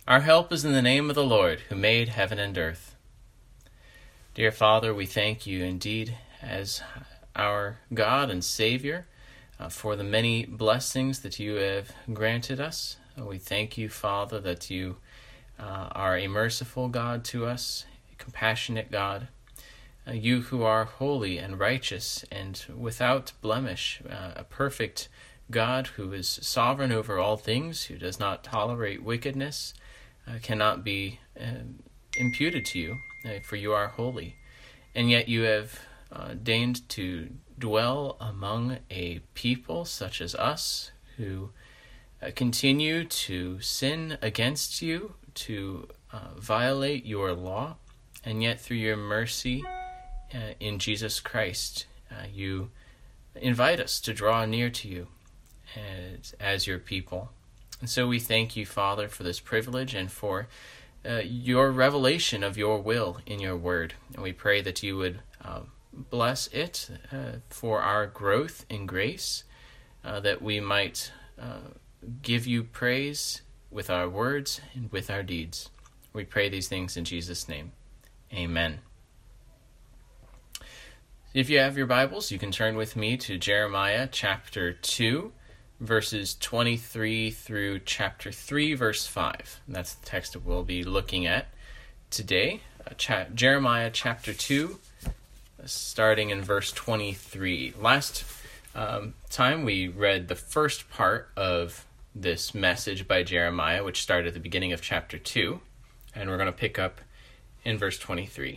Our help is in the name of the Lord, who made heaven and earth. Dear Father, we thank you indeed as our God and Savior for the many blessings that you have granted us. We thank you, Father, that you are a merciful God to us, a compassionate God. You who are holy and righteous and without blemish, a perfect God who is sovereign over all things, who does not tolerate wickedness, cannot be imputed to you, for you are holy. And yet you have deigned to dwell among a people such as us who continue to sin against you, to violate your law, and yet through your mercy in Jesus Christ, you invite us to draw near to you as your people. And so we thank you, Father, for this privilege and for your revelation of your will in your word. And we pray that you would bless it for our growth in grace, that we might give you praise with our words and with our deeds. We pray these things in Jesus' name. Amen. If you have your Bibles, you can turn with me to Jeremiah chapter 2, verses 23 through chapter 3, verse 5. And that's the text that we'll be looking at today. Jeremiah chapter 2, starting in verse 23. Last time we read the first part of this message by Jeremiah, which started at the beginning of chapter 2, and we're going to pick up in verse 23.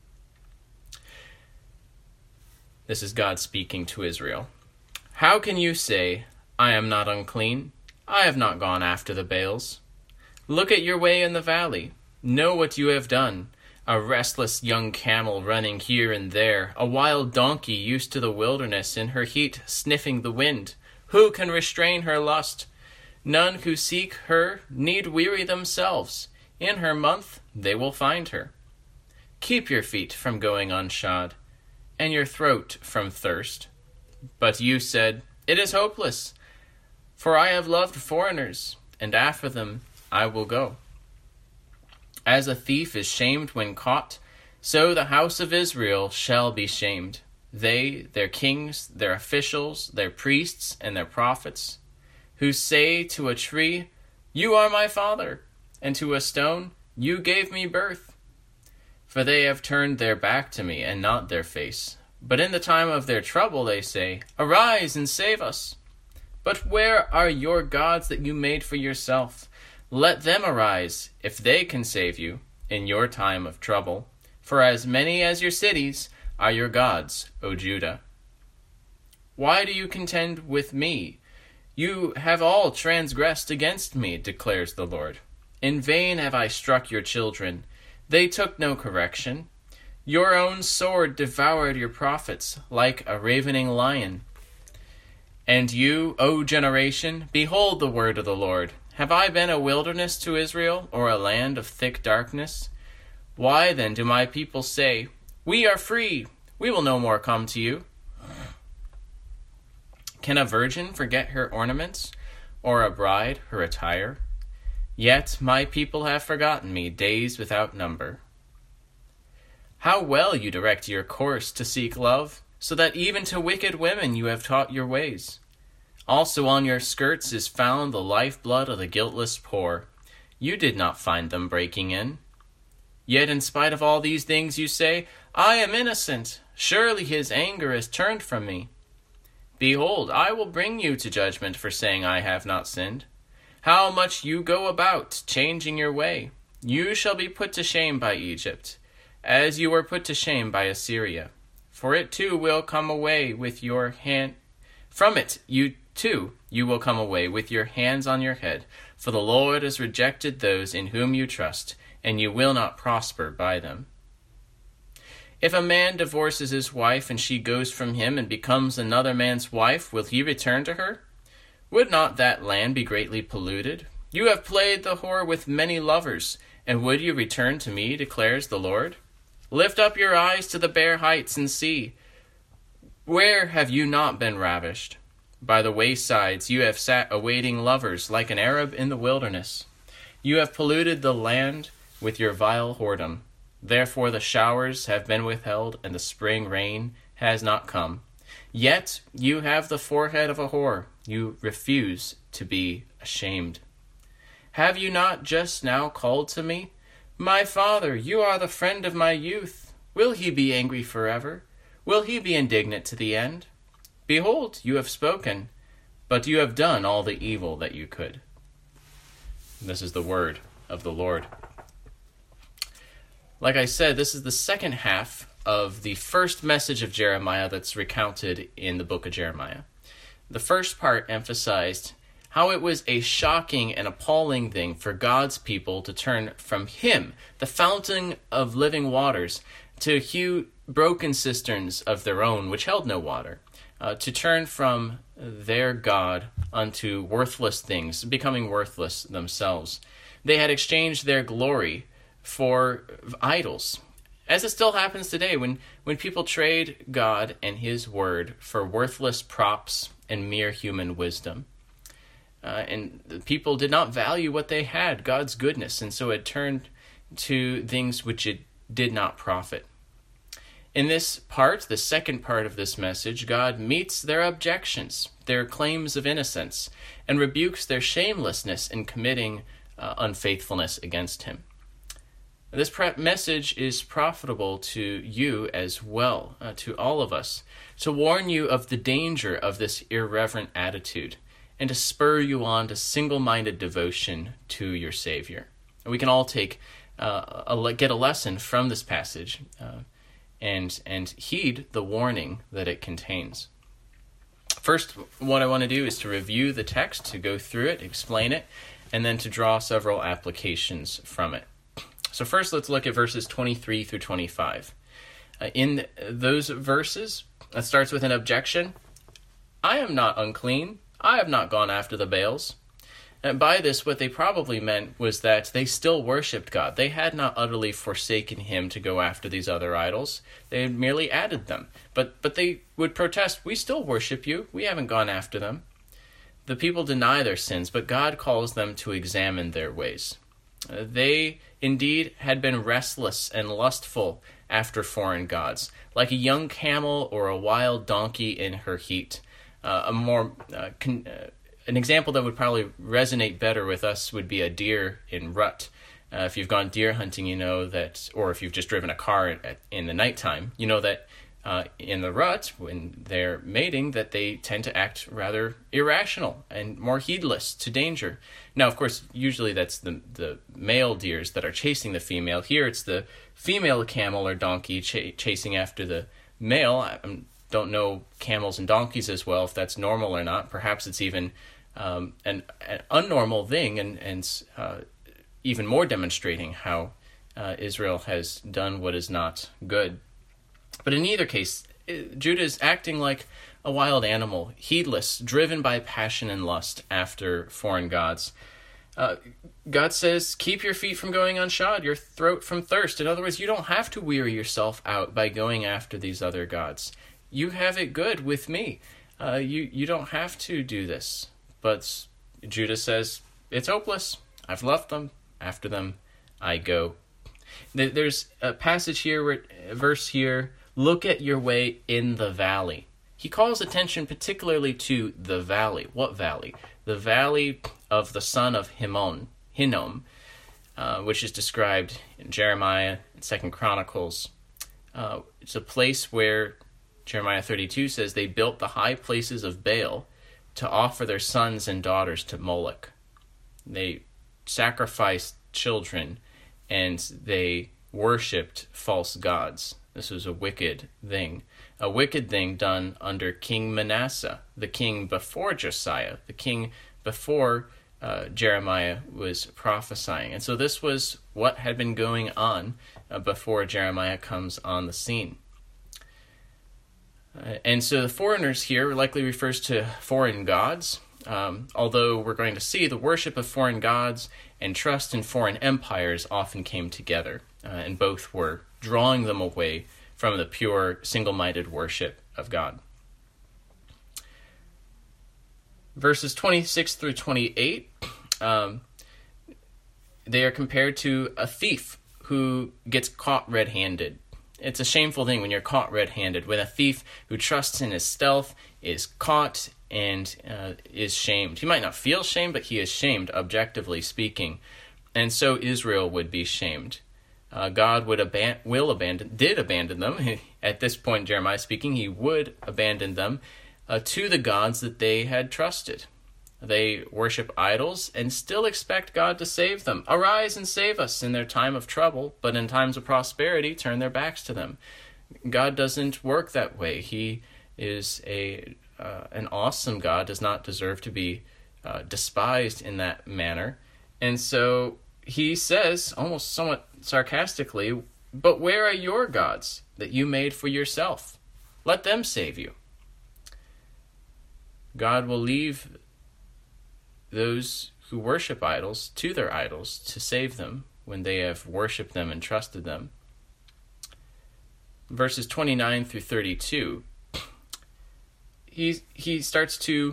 This is God speaking to Israel. How can you say, I am not unclean? I have not gone after the Baals. Look at your way in the valley. Know what you have done. A restless young camel running here and there, a wild donkey used to the wilderness in her heat sniffing the wind. Who can restrain her lust? None who seek her need weary themselves. In her month they will find her. Keep your feet from going unshod, and your throat from thirst. But you said, It is hopeless, for I have loved foreigners, and after them I will go. As a thief is shamed when caught, so the house of Israel shall be shamed. They, their kings, their officials, their priests, and their prophets, who say to a tree, You are my father, and to a stone, You gave me birth. For they have turned their back to me, and not their face. But in the time of their trouble they say, Arise and save us. But where are your gods that you made for yourself? Let them arise, if they can save you, in your time of trouble. For as many as your cities are your gods, O Judah. Why do you contend with me? You have all transgressed against me, declares the Lord. In vain have I struck your children. They took no correction. Your own sword devoured your prophets like a ravening lion. And you, O generation, behold the word of the Lord. Have I been a wilderness to Israel, or a land of thick darkness? Why then do my people say, We are free, we will no more come to you? Can a virgin forget her ornaments, or a bride her attire? Yet my people have forgotten me days without number. How well you direct your course to seek love, so that even to wicked women you have taught your ways. Also on your skirts is found the lifeblood of the guiltless poor. You did not find them breaking in. Yet in spite of all these things you say, I am innocent. Surely his anger is turned from me. Behold, I will bring you to judgment for saying I have not sinned. How much you go about changing your way. You shall be put to shame by Egypt, as you were put to shame by Assyria. For it too will come away with your hand. From it you too will come away with your hands on your head. For the Lord has rejected those in whom you trust, and you will not prosper by them. If a man divorces his wife and she goes from him and becomes another man's wife, will he return to her? Would not that land be greatly polluted? You have played the whore with many lovers, and would you return to me, declares the Lord? Lift up your eyes to the bare heights and see. Where have you not been ravished? By the waysides you have sat awaiting lovers like an Arab in the wilderness. You have polluted the land with your vile whoredom. Therefore the showers have been withheld, and the spring rain has not come. Yet you have the forehead of a whore. You refuse to be ashamed. Have you not just now called to me? My father, you are the friend of my youth. Will he be angry forever? Will he be indignant to the end? Behold, you have spoken, but you have done all the evil that you could. This is the word of the Lord. Like I said, this is the second half of the first message of Jeremiah that's recounted in the book of Jeremiah. The first part emphasized how it was a shocking and appalling thing for God's people to turn from Him, the fountain of living waters, to hew broken cisterns of their own, which held no water, to turn from their God unto worthless things, becoming worthless themselves. They had exchanged their glory for idols, as it still happens today when people trade God and His word for worthless props and mere human wisdom. And the people did not value what they had, God's goodness, and so it turned to things which it did not profit. In this part, the second part of this message, God meets their objections, their claims of innocence, and rebukes their shamelessness in committing unfaithfulness against Him. This message is profitable to you as well, to all of us, to warn you of the danger of this irreverent attitude, and to spur you on to single-minded devotion to your Savior. And we can all get a lesson from this passage and heed the warning that it contains. First, what I want to do is to review the text, to go through it, explain it, and then to draw several applications from it. So first, let's look at verses 23 through 25. In those verses, it starts with an objection. I am not unclean. I have not gone after the Baals. And by this, what they probably meant was that they still worshipped God. They had not utterly forsaken Him to go after these other idols. They had merely added them. But they would protest, we still worship you. We haven't gone after them. The people deny their sins, but God calls them to examine their ways. They indeed had been restless and lustful after foreign gods, like a young camel or a wild donkey in her heat. An example that would probably resonate better with us would be a deer in rut. If you've gone deer hunting, you know that, or if you've just driven a car in the nighttime, you know that in the rut, when they're mating, that they tend to act rather irrational and more heedless to danger. Now, of course, usually that's the male deers that are chasing the female. Here, it's the female camel or donkey chasing after the male. I don't know camels and donkeys as well, if that's normal or not. Perhaps it's even an unnormal thing, and even more demonstrating how Israel has done what is not good. But in either case, Judah is acting like a wild animal, heedless, driven by passion and lust after foreign gods. God says, keep your feet from going unshod, your throat from thirst. In other words, you don't have to weary yourself out by going after these other gods. You have it good with me. You don't have to do this. But Judah says, it's hopeless. I've left them. After them, I go. There's a passage here, a verse here, look at your way in the valley. He calls attention particularly to the valley. What valley? The valley of the son of Hinnom, which is described in Jeremiah and 2 Chronicles. It's a place where Jeremiah 32 says they built the high places of Baal to offer their sons and daughters to Moloch. They sacrificed children and they worshipped false gods. This was a wicked thing done under King Manasseh, the king before Josiah, the king before Jeremiah was prophesying. And so this was what had been going on before Jeremiah comes on the scene. And so the foreigners here likely refers to foreign gods, although we're going to see the worship of foreign gods and trust in foreign empires often came together, and both were drawing them away from the pure, single-minded worship of God. Verses 26 through 28 They are compared to a thief who gets caught red-handed. It's a shameful thing when you're caught red-handed, when a thief who trusts in his stealth is caught and is shamed. He might not feel shame, but he is shamed, objectively speaking. And so Israel would be shamed. God did abandon them. At this point, Jeremiah speaking, he would abandon them to the gods that they had trusted. They worship idols and still expect God to save them. Arise and save us in their time of trouble, but in times of prosperity, turn their backs to them. God doesn't work that way. He is an awesome God, does not deserve to be despised in that manner. And so he says, almost somewhat sarcastically, but where are your gods that you made for yourself? Let them save you. God will leave those who worship idols to their idols to save them when they have worshipped them and trusted them. Verses 29 through 32, he starts to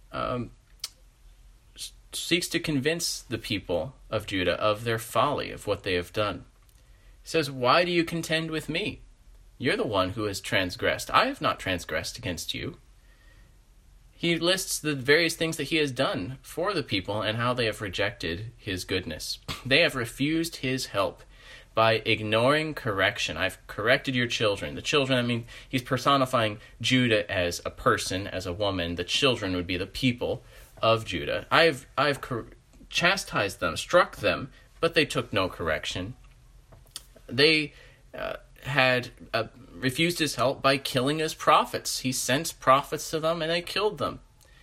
seeks to convince the people of Judah of their folly, of what they have done. He says, why do you contend with me? You're the one who has transgressed. I have not transgressed against you. He lists the various things that he has done for the people and how they have rejected his goodness. They have refused his help by ignoring correction. I've corrected your children. The children, he's personifying Judah as a person, as a woman. The children would be the people of Judah. I've chastised them, struck them, but they took no correction. They had refused his help by killing his prophets. He sent prophets to them and they killed them.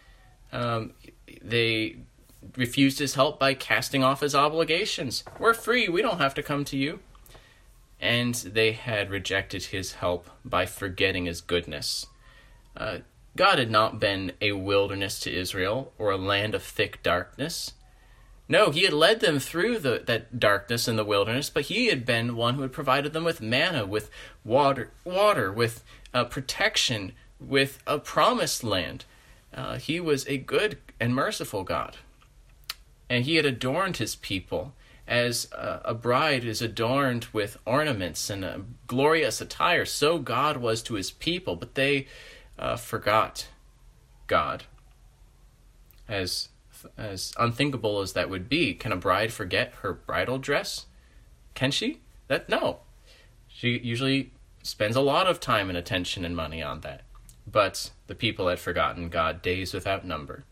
They refused his help by casting off his obligations. We're free, we don't have to come to you. And they had rejected his help by forgetting his goodness. God had not been a wilderness to Israel or a land of thick darkness. No, he had led them through that darkness in the wilderness, but he had been one who had provided them with manna, with water, with protection, with a promised land. He was a good and merciful God. And he had adorned his people as a bride is adorned with ornaments and a glorious attire. So God was to his people, but they forgot God. As unthinkable as that would be, can a bride forget her bridal dress? Can she? No. She usually spends a lot of time and attention and money on that. But the people had forgotten God days without number.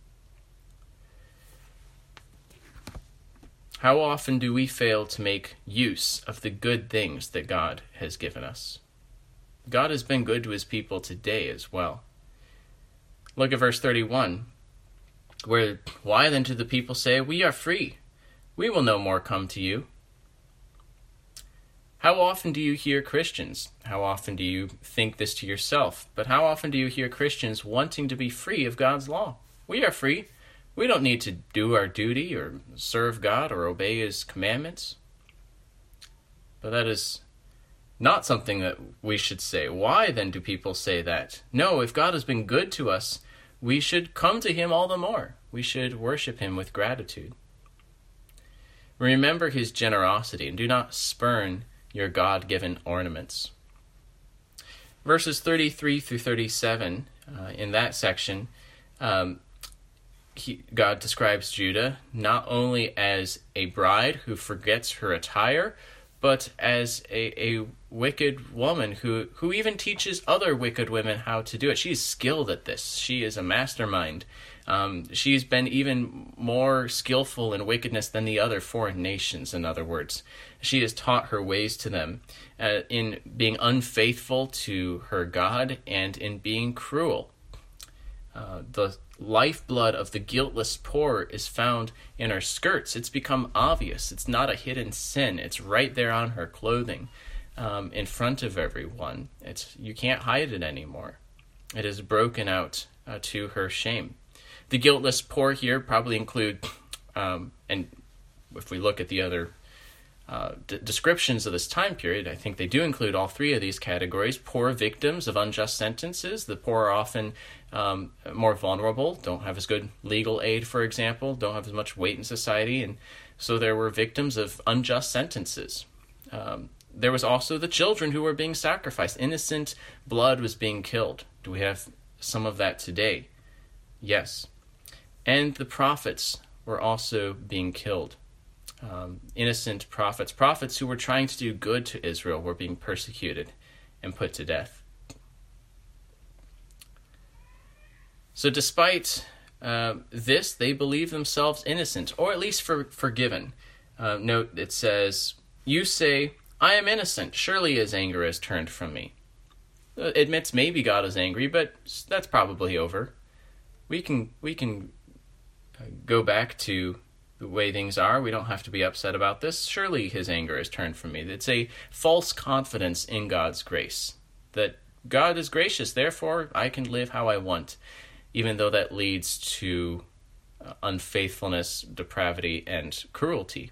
How often do we fail to make use of the good things that God has given us? God has been good to his people today as well. Look at verse 31. Why then do the people say, we are free, we will no more come to you? How often do you hear Christians? How often do you think this to yourself? But how often do you hear Christians wanting to be free of God's law? We are free. We don't need to do our duty or serve God or obey his commandments. But that is not something that we should say. Why then do people say that? No, if God has been good to us, we should come to him all the more. We should worship him with gratitude. Remember his generosity and do not spurn your God-given ornaments. Verses 33 through 37, in that section, God describes Judah not only as a bride who forgets her attire, but as a wicked woman who even teaches other wicked women how to do it. She's skilled at this. She is a mastermind. She's been even more skillful in wickedness than the other foreign nations, in other words. She has taught her ways to them in being unfaithful to her God and in being cruel. The lifeblood of the guiltless poor is found in her skirts. It's become obvious. It's not a hidden sin. It's right there on her clothing, in front of everyone. You can't hide it anymore. It is broken out to her shame. The guiltless poor here probably include, and if we look at the other descriptions of this time period, I think they do include all three of these categories. Poor victims of unjust sentences. The poor are often more vulnerable, don't have as good legal aid, for example, don't have as much weight in society, and so there were victims of unjust sentences. There was also the children who were being sacrificed. Innocent blood was being killed. Do we have some of that today? Yes. And the prophets were also being killed. Innocent prophets who were trying to do good to Israel, were being persecuted and put to death. So despite this, they believe themselves innocent, or at least forgiven. Note, it says, "You say, I am innocent. Surely his anger has turned from me." Admits maybe God is angry, but that's probably over. We can go back to the way things are. We don't have to be upset about this. Surely his anger has turned from me. It's a false confidence in God's grace, that God is gracious, therefore I can live how I want, even though that leads to unfaithfulness, depravity, and cruelty.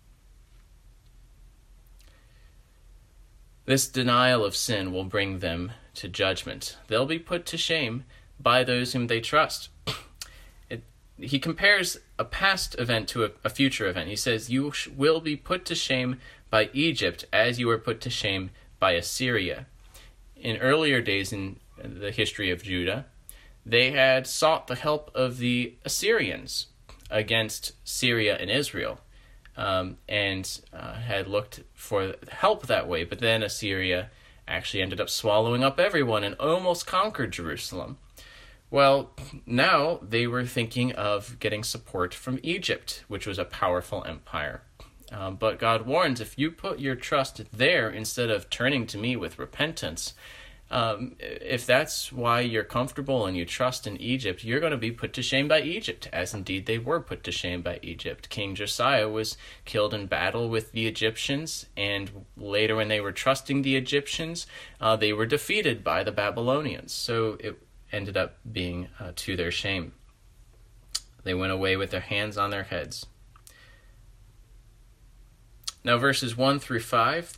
This denial of sin will bring them to judgment. They'll be put to shame by those whom they trust. He compares a past event to a future event. He says, "You will be put to shame by Egypt as you were put to shame by Assyria." In earlier days in the history of Judah, they had sought the help of the Assyrians against Syria and Israel, and had looked for help that way. But then Assyria actually ended up swallowing up everyone and almost conquered Jerusalem. Well, now they were thinking of getting support from Egypt, which was a powerful empire. But God warns, if you put your trust there instead of turning to me with repentance, if that's why you're comfortable and you trust in Egypt, you're going to be put to shame by Egypt, as indeed they were put to shame by Egypt. King Josiah was killed in battle with the Egyptians, and later when they were trusting the Egyptians, they were defeated by the Babylonians. So it ended up being to their shame. They went away with their hands on their heads. Now verses 1 through 5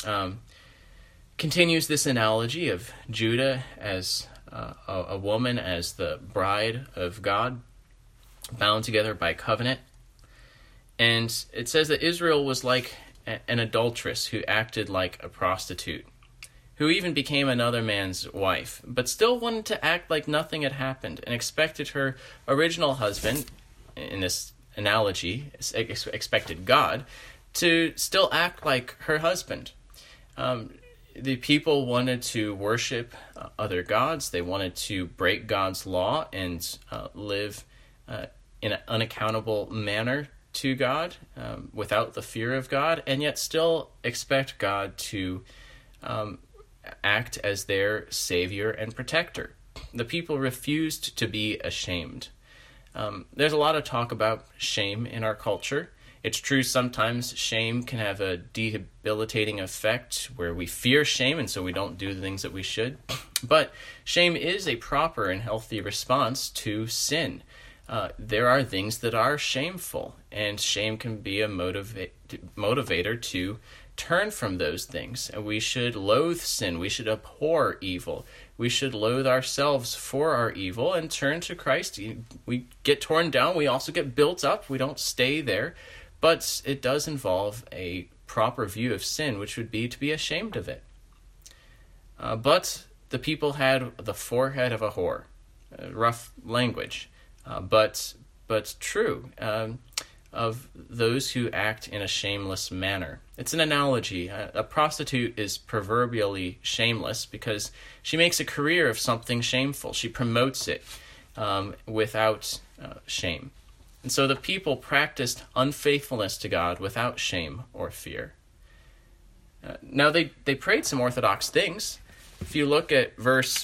continues this analogy of Judah as a woman, as the bride of God, bound together by covenant. And it says that Israel was like an adulteress who acted like a prostitute, who even became another man's wife, but still wanted to act like nothing had happened and expected her original husband, in this analogy, expected God, to still act like her husband. The people wanted to worship other gods. They wanted to break God's law and live in an unaccountable manner to God without the fear of God, and yet still expect God to act as their savior and protector. The people refused to be ashamed. There's a lot of talk about shame in our culture. It's true sometimes shame can have a debilitating effect where we fear shame and so we don't do the things that we should. But shame is a proper and healthy response to sin. There are things that are shameful, and shame can be a motivator to turn from those things. And we should loathe sin. We should abhor evil. We should loathe ourselves for our evil and turn to Christ. We get torn down. We also get built up. We don't stay there. But it does involve a proper view of sin, which would be to be ashamed of it. But the people had the forehead of a whore. Rough language, but true, of those who act in a shameless manner. It's an analogy. A prostitute is proverbially shameless because she makes a career of something shameful. She promotes it without shame. And so the people practiced unfaithfulness to God without shame or fear. Now they prayed some orthodox things. If you look at verse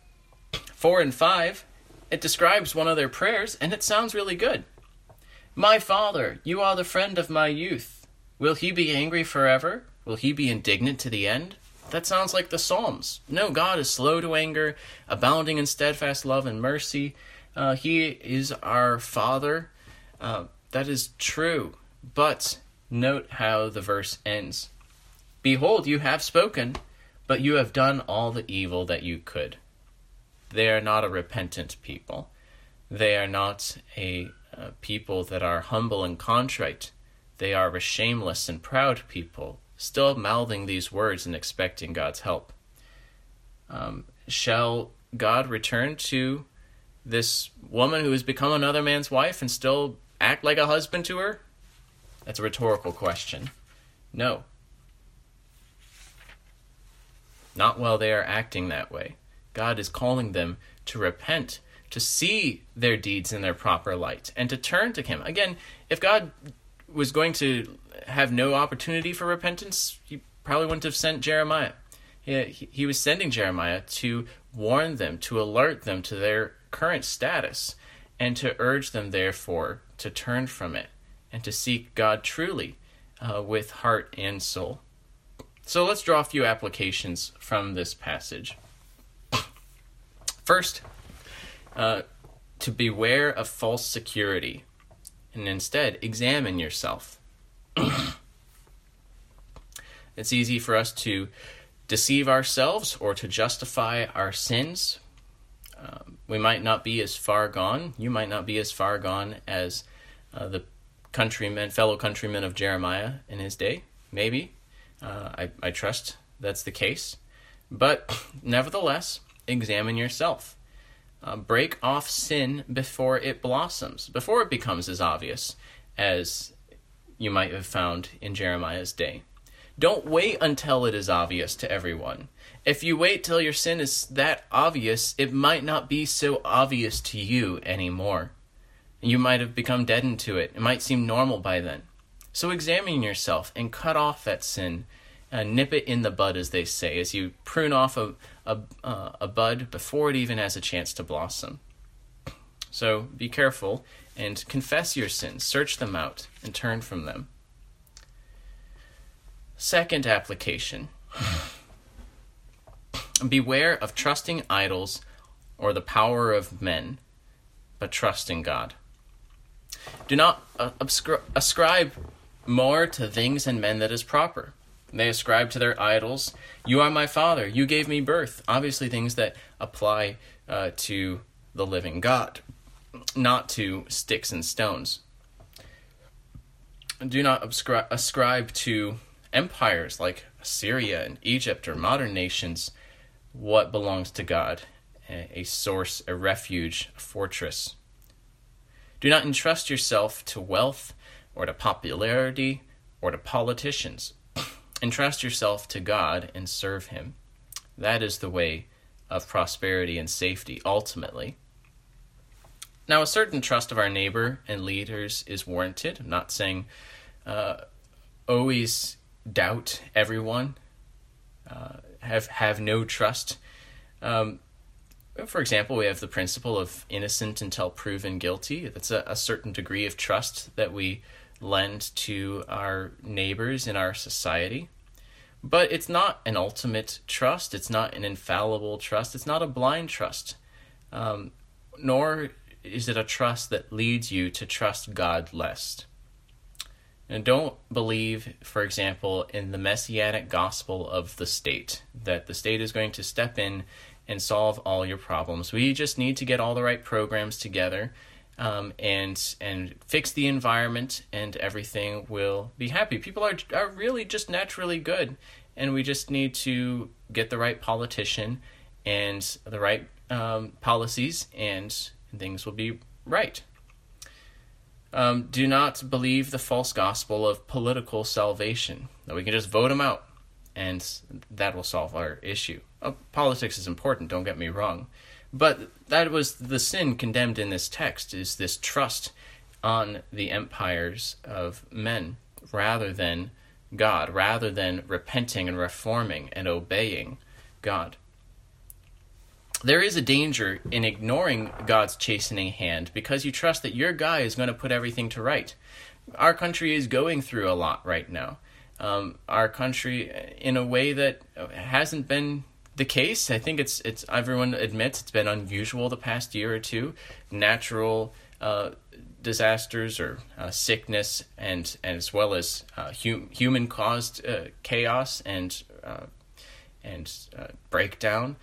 4 and 5, it describes one of their prayers, and it sounds really good. My Father, you are the friend of my youth. Will he be angry forever? Will he be indignant to the end? That sounds like the Psalms. No, God is slow to anger, abounding in steadfast love and mercy. He is our Father. That is true. But Note how the verse ends. Behold, you have spoken, but you have done all the evil that you could. They are not a repentant people. They are not a people that are humble and contrite. They are a shameless and proud people, still mouthing these words and expecting God's help. Shall God return to this woman who has become another man's wife and still act like a husband to her? That's a rhetorical question. No. Not while they are acting that way. God is calling them to repent, to see their deeds in their proper light, and to turn to him. Again, if God was going to have no opportunity for repentance, he probably wouldn't have sent Jeremiah. He was sending Jeremiah to warn them, to alert them to their current status, and to urge them, therefore, to turn from it and to seek God truly with heart and soul. So let's draw a few applications from this passage. First, to beware of false security, and instead examine yourself. It's easy for us to deceive ourselves or to justify our sins. We might not be as far gone. You might not be as far gone as the fellow countrymen of Jeremiah in his day. Maybe. I trust that's the case. But nevertheless, examine yourself. Break off sin before it blossoms, before it becomes as obvious as you might have found in Jeremiah's day. Don't wait until it is obvious to everyone. If you wait till your sin is that obvious, it might not be so obvious to you anymore. You might have become deadened to it. It might seem normal by then. So examine yourself and cut off that sin. Nip it in the bud, as they say, as you prune off a bud before it even has a chance to blossom. So be careful and confess your sins, search them out, and turn from them. Second application. Beware of trusting idols or the power of men, but trust in God. Do not ascribe more to things and men that is proper. They ascribe to their idols, you are my father, you gave me birth. Obviously things that apply to the living God, not to sticks and stones. Do not ascribe to empires like Assyria and Egypt or modern nations what belongs to God, a source, a refuge, a fortress. Do not entrust yourself to wealth or to popularity or to politicians. Entrust yourself to God and serve him. That is the way of prosperity and safety, ultimately. Now, a certain trust of our neighbor and leaders is warranted. I'm not saying always doubt everyone, have no trust. For example, we have the principle of innocent until proven guilty. That's a certain degree of trust that we lend to our neighbors in our society. But it's not an ultimate trust. It's not an infallible trust. It's not a blind trust. Nor is it a trust that leads you to trust God less. And don't believe, for example, in the messianic gospel of the state, that the state is going to step in and solve all your problems. We just need to get all the right programs together and fix the environment, and everything will be happy. People are really just naturally good, and we just need to get the right politician and the right policies, and things will be right. Do not believe the false gospel of political salvation, that we can just vote them out and that will solve our issue. Politics is important, don't get me wrong, but that was the sin condemned in this text, is this trust on the empires of men rather than God, rather than repenting and reforming and obeying God. There is a danger in ignoring God's chastening hand because you trust that your guy is going to put everything to right. Our country is going through a lot right now. Our country, in a way that hasn't been the case. I think it's everyone admits it's been unusual the past year or two. Natural disasters or sickness, and as well as human-caused chaos and breakdown.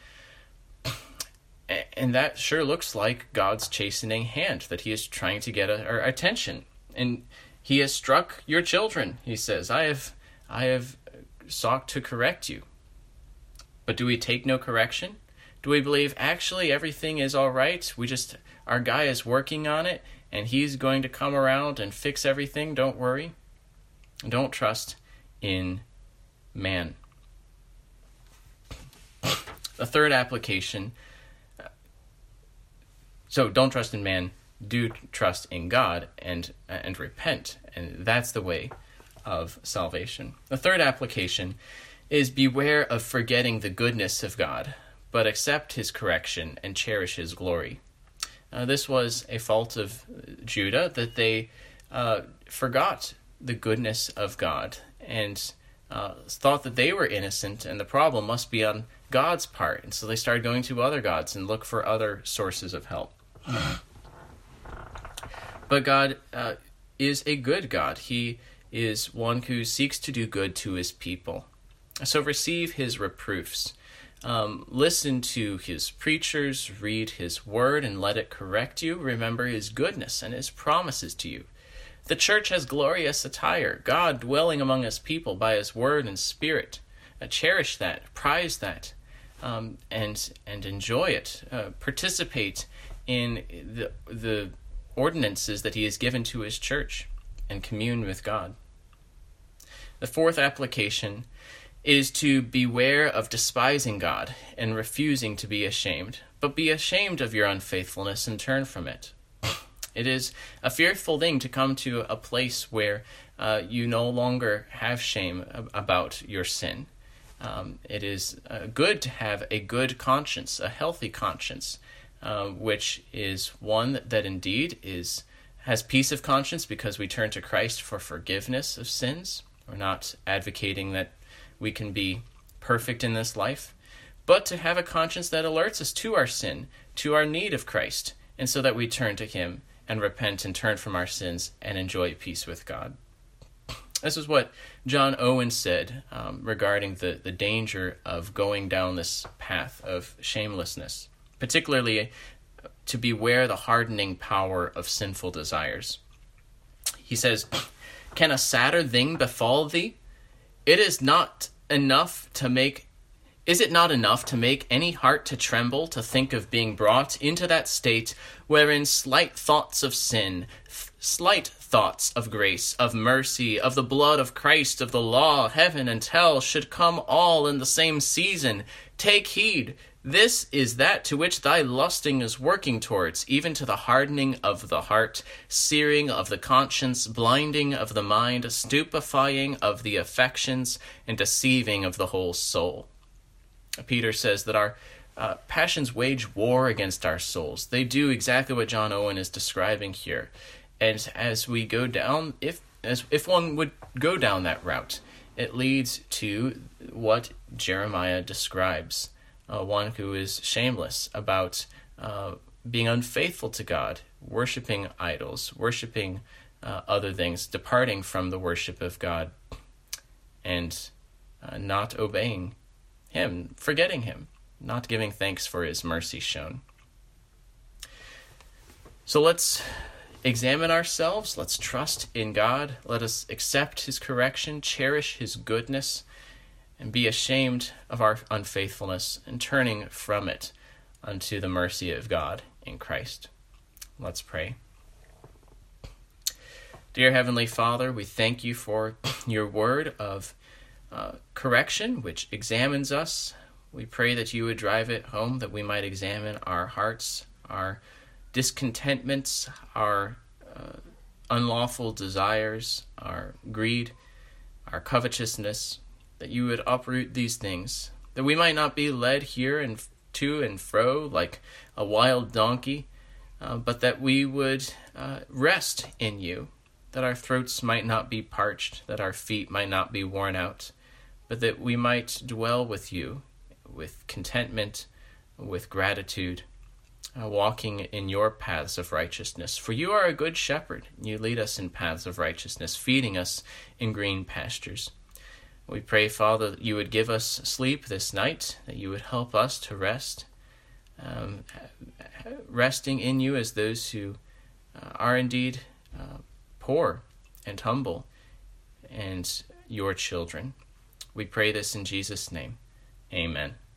And that sure looks like God's chastening hand, that he is trying to get our attention. And he has struck your children, he says. I have sought to correct you. But do we take no correction? Do we believe actually everything is all right? Our guy is working on it, and he's going to come around and fix everything. Don't worry. Don't trust in man. The third application. So don't trust in man, do trust in God and repent. And that's the way of salvation. The third application is beware of forgetting the goodness of God, but accept his correction and cherish his glory. This was a fault of Judah, that they forgot the goodness of God and thought that they were innocent, and the problem must be on God's part. And so they started going to other gods and look for other sources of help. But God is a good God. He is one who seeks to do good to his people. So receive his reproofs. Listen to his preachers, read his word, and let it correct you. Remember his goodness and his promises to you. The church has glorious attire, God dwelling among his people by his word and spirit. Cherish that, prize that, and enjoy it. Participate in the ordinances that he has given to his church, and commune with God. The fourth application is to beware of despising God and refusing to be ashamed, but be ashamed of your unfaithfulness and turn from it. It is a fearful thing to come to a place where you no longer have shame about your sin. It is good to have a good conscience, a healthy conscience, which is one that indeed has peace of conscience because we turn to Christ for forgiveness of sins. We're not advocating that we can be perfect in this life, but to have a conscience that alerts us to our sin, to our need of Christ, and so that we turn to him and repent and turn from our sins and enjoy peace with God. This is what John Owen said regarding the danger of going down this path of shamelessness, particularly to beware the hardening power of sinful desires. He says, "Can a sadder thing befall thee? Is it not enough to make any heart to tremble to think of being brought into that state wherein slight thoughts of sin, slight thoughts of grace, of mercy, of the blood of Christ, of the law, heaven, and hell should come all in the same season? Take heed. This is that to which thy lusting is working towards, even to the hardening of the heart, searing of the conscience, blinding of the mind, stupefying of the affections, and deceiving of the whole soul." Peter says that our passions wage war against our souls. They do exactly what John Owen is describing here. And as we go down, if one would go down that route, it leads to what Jeremiah describes. One who is shameless about being unfaithful to God, worshiping idols, worshiping other things, departing from the worship of God, and not obeying him, forgetting him, not giving thanks for his mercy shown. So let's examine ourselves. Let's trust in God. Let us accept his correction, cherish his goodness, and be ashamed of our unfaithfulness and turning from it unto the mercy of God in Christ. Let's pray. Dear Heavenly Father, we thank you for your word of correction, which examines us. We pray that you would drive it home, that we might examine our hearts, our discontentments, our unlawful desires, our greed, our covetousness, that you would uproot these things, that we might not be led here and to and fro like a wild donkey, but that we would rest in you, that our throats might not be parched, that our feet might not be worn out, but that we might dwell with you with contentment, with gratitude, walking in your paths of righteousness. For you are a good shepherd. You lead us in paths of righteousness, feeding us in green pastures. We pray, Father, that you would give us sleep this night, that you would help us to rest, resting in you as those who are indeed poor and humble and your children. We pray this in Jesus' name. Amen.